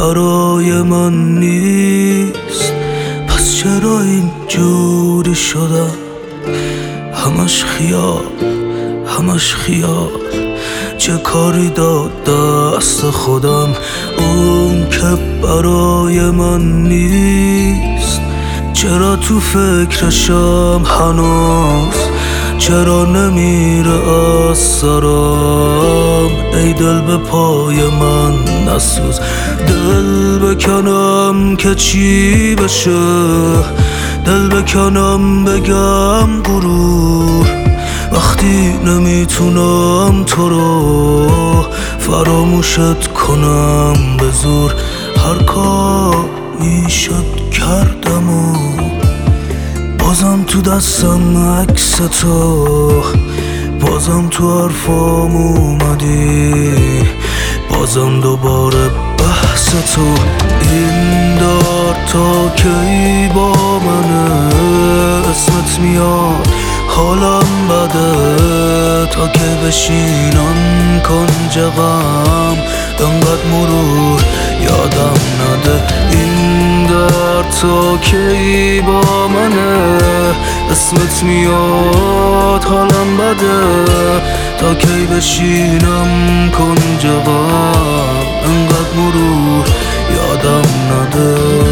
برای من نیست، پس چرا اینجوری شدم؟ همش خیال، چه کاری داد دست خودم؟ اون که برای من نیست، چرا تو فکرشم هنوز؟ چرا نمیره از سرم؟ ای دل به پای من نسوز، دل بکنم که چی بشه، دل بکنم بگم غرور، وقتی نمیتونم تو رو فراموشت کنم به زور. هر کار میشد کردم و بازم تو دستم عکس تو، بازم تو حرفام اومدی، بازم دوباره بحث تو. این دار تا کی با منه؟ اسمت میاد حالم بده، تا که بشینم کنج غم انقدر مرور یادم نده. این دار تا کی با منه؟ اسمت میاد حالم بده، تا کی بشینم کنج غم انقدر مرور یادم نده.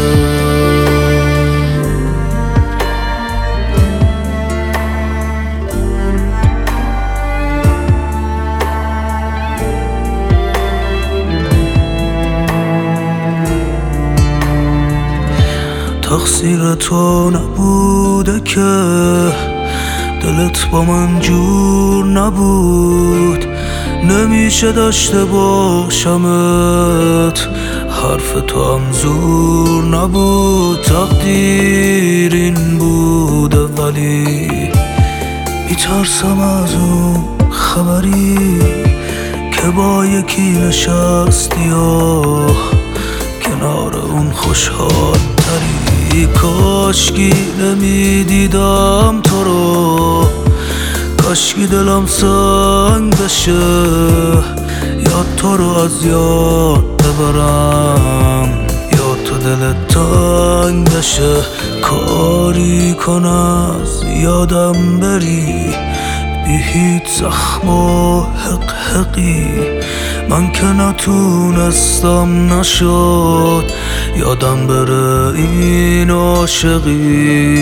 تقصیر تو نبوده که دلت با من جور نبود، نمیشه داشته باشمت، حرف تو هم زور نبود. تقدیر این بوده ولی میترسم از اون خبری که با یکی نشستی و کنار اون خوشحال تری. کاشکی نمیدیدم تو رو، کاشکی دلم سنگ بشه، یا تو رو از یاد ببرم یا تو دلت تنگ بشه. کاری کن از یادم بری بی هیچ زخم و حقی، من که نتونستم نشد یادم بره این عاشقی.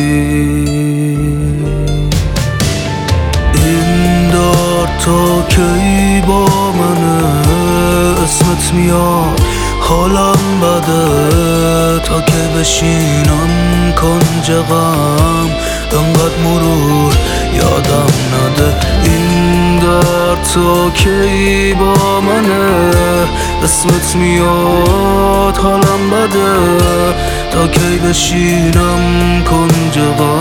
این دار تا کی با منه؟ اسمت میاد حالم بده، تا که بشینم کنج غم انقدر مرور یادم نده. این دار تا کی با منه؟ اسمت میاد حالم بده، تا کی بشینم کنج غم